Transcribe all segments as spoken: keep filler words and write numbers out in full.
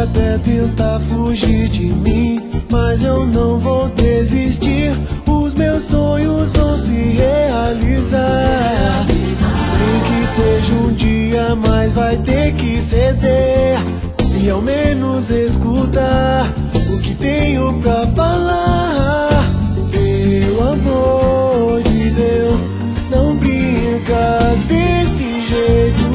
até tentar fugir de mim, mas eu não vou desistir. Os meus sonhos vão se realizar. Nem que seja um dia, mas vai ter que ceder e ao menos escutar o que tenho pra falar. Pelo amor de Deus, não brinca desse jeito.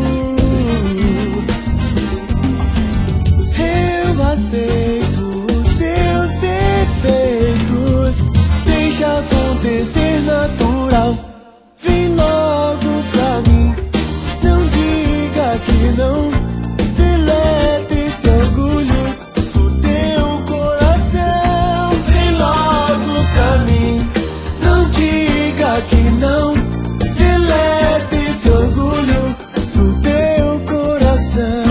Eu aceito os seus defeitos, deixa acontecer natural. Vem logo pra mim, não diga que não. Deleta esse orgulho do teu coração. Vem logo pra mim, não diga que não. Deleta esse orgulho do teu coração.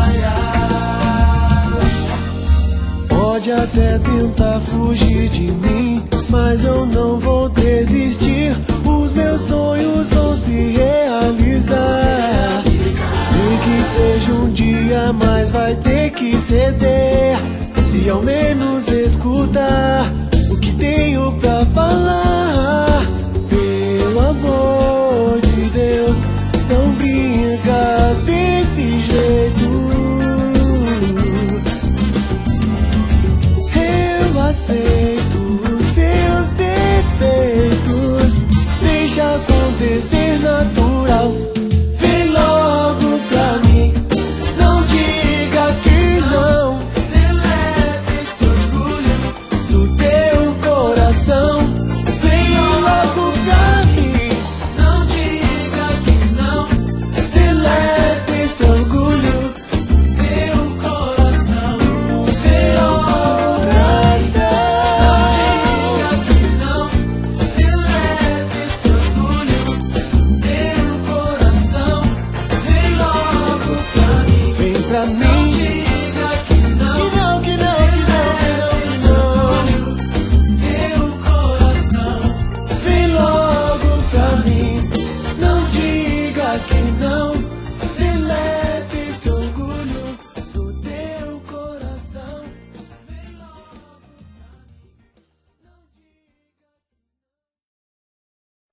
Pode até tentar fugir de mim,